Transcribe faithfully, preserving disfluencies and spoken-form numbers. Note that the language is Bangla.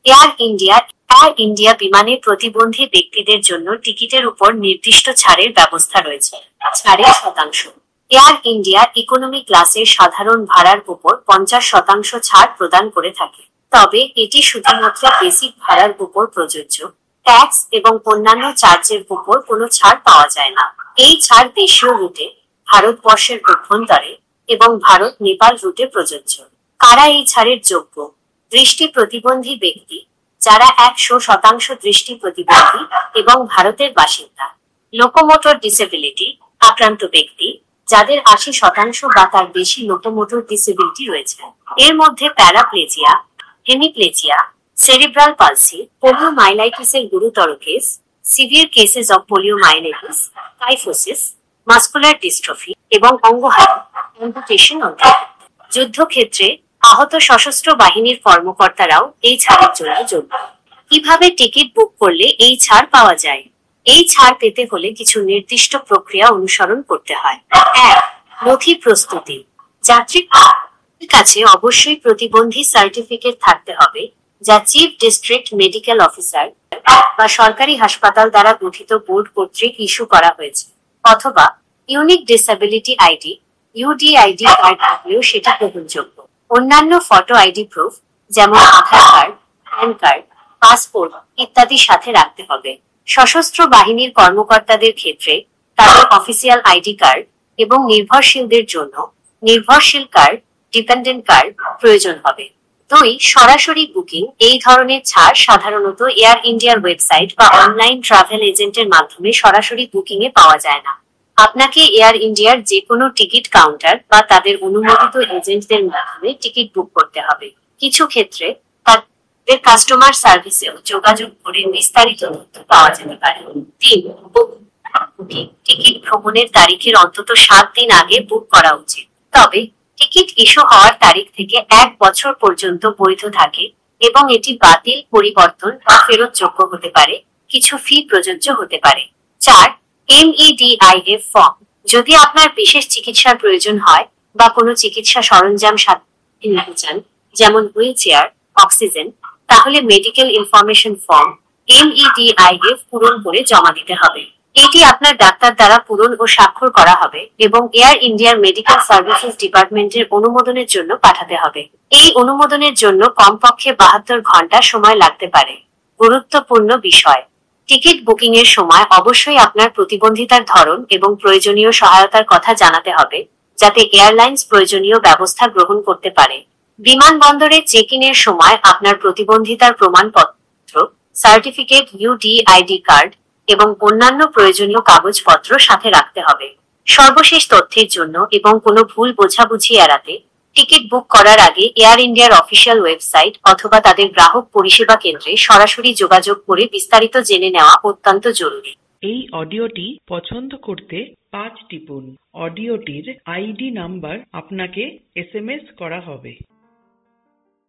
এয়ার ইন্ডিয়া এয়ার ইন্ডিয়া বিমানে প্রতিবন্ধী ব্যক্তিদের জন্য টিকিটের উপর নির্দিষ্ট ছাড়ের ব্যবস্থা রয়েছে। ছাড়ের শতাংশ: এয়ার ইন্ডিয়া ইকোনমি ক্লাসের সাধারণ ভাড়ার উপর পঞ্চাশ শতাংশ ছাড় প্রদান করে থাকে, তবে এটি শুধুমাত্র বেসিক ভাড়ার উপর প্রযোজ্য। ট্যাক্স এবং অন্যান্য চার্জের উপর কোনো ছাড় পাওয়া যায় না। এই ছাড় দেশীয় রুটে, ভারতবর্ষের অভ্যন্তরে এবং ভারত নেপাল রুটে প্রযোজ্য। কারা এই ছাড়ের যোগ্য? দৃষ্টি প্রতিবন্ধী ব্যক্তি যারা একশো শতাংশ দৃষ্টি প্রতিবন্ধী এবং ভারতের বাসিন্দা। লোকোমোটর ডিসেবিলিটি আক্রান্ত ব্যক্তি যাদের আশি শতাংশ বা তার বেশি লোকোমোটর ডিসেবিলিটি রয়েছে। এর মধ্যে প্যারাপ্লেজিয়া, হেমিপ্লেজিয়া, সেরিব্রাল পালসি, পোলিওমাইলাইটিসের গুরুতর case, severe cases of poliomyelitis, kyphosis, muscular dystrophy এবং অঙ্গহানি অ্যাম্পুটেশন অন্তর্ভুক্ত। যুদ্ধক্ষেত্রে আহত সশস্ত্র বাহিনীর কর্মকর্তারাও এই ছাড়ের জন্য যোগ্য। কিভাবে টিকিট বুক করলে এই ছাড় পাওয়া যায়? এই ছাড় পেতে হলে কিছু নির্দিষ্ট প্রক্রিয়া অনুসরণ করতে হয়। এক, নথি প্রস্তুতি। যাত্রীর কাছে অবশ্যই প্রতিবন্ধী সার্টিফিকেট থাকতে হবে, যা চিফ ডিস্ট্রিক্ট মেডিকেল অফিসার বা সরকারি হাসপাতাল দ্বারা গঠিত বোর্ড কর্তৃক ইস্যু করা হয়েছে, অথবা unique disability ID UDID card থাকলেও সেটি গ্রহণযোগ্য। অন্যান্য ফটো আইডি প্রুফ যেমন Aadhaar card, PAN card, passport ইত্যাদি সাথে রাখতে হবে। সশস্ত্র বাহিনীর কর্মকর্তাদের ক্ষেত্রে তাদের অফিসিয়াল আইডি কার্ড এবং নির্ভরশীলদের জন্য নির্ভরশীল কার্ড, ডিপেন্ডেন্ট কার্ড প্রয়োজন হবে। দুই, সরাসরি বুকিং। এই ধরনের ছাড় সাধারণত এয়ার ইন্ডিয়ার ওয়েবসাইট বা অনলাইন ট্রাভেল এজেন্টের মাধ্যমে সরাসরি বুকিং এ পাওয়া যায় না। আপনাকে এয়ার ইন্ডিয়ার যে কোনো টিকিট কাউন্টার বা তাদের অনুমোদিত এজেন্টদের মাধ্যমে টিকিট বুক করতে হবে। কিছু ক্ষেত্রে তাদের কাস্টমার সার্ভিসেও যোগাযোগ করে বিস্তারিত তথ্য পাওয়া যেতে পারে। তিন, বুকিং। টিকিট ভ্রমণের তারিখের অন্তত সাত দিন আগে বুক করা উচিত, তবে টিকিট ইস্যু হওয়ার তারিখ থেকে এক বছর পর্যন্ত বৈধ থাকে এবং এটি বাতিল, পরিবর্তন বা ফেরত যোগ্য হতে পারে। কিছু ফি প্রযোজ্য হতে পারে। চার, এমইডিআইএফ ফর্ম। যদি আপনার বিশেষ চিকিৎসার প্রয়োজন হয় বা কোনো চিকিৎসা সরঞ্জাম সাথে নিতে চান, যেমন হুইল চেয়ার, অক্সিজেন, তাহলে মেডিকেল ইনফরমেশন ফর্ম এমইডিআইএফ পূরণ করে জমা দিতে হবে। এটি আপনার ডাক্তার দ্বারা পূরণ ও স্বাক্ষর করা হবে এবং এয়ার ইন্ডিয়ার মেডিকেল সার্ভিসেস ডিপার্টমেন্টের অনুমোদনের জন্য পাঠাতে হবে। এই অনুমোদনের জন্য কমপক্ষে বাহাত্তর ঘন্টা সময় লাগতে পারে। গুরুত্বপূর্ণ বিষয়: টিকিট বুকিং এর সময় অবশ্যই আপনার প্রতিবন্ধিতার ধরন এবং প্রয়োজনীয় সহায়তার কথা জানাতে হবে, যাতে এয়ারলাইন্স প্রয়োজনীয় ব্যবস্থা গ্রহণ করতে পারে। বিমানবন্দরে চেক ইন এর সময় আপনার প্রতিবন্ধিতার প্রমাণপত্র, সার্টিফিকেট, ইউডিআইডি কার্ড এবং অন্যান্য প্রয়োজনীয় কাগজপত্র সাথে রাখতে হবে। সর্বশেষ তথ্যের জন্য এবং কোনো ভুল বোঝাবুঝি এড়াতে টিকিট বুক করার আগে এয়ার ইন্ডিয়ার অফিসিয়াল ওয়েবসাইট অথবা তাদের গ্রাহক পরিষেবা কেন্দ্রে সরাসরি যোগাযোগ করে বিস্তারিত জেনে নেওয়া অত্যন্ত জরুরি। এই অডিওটি পছন্দ করতে পাঁচ টিপুন। অডিওটির আইডি নাম্বার আপনাকে এসএমএস করা হবে।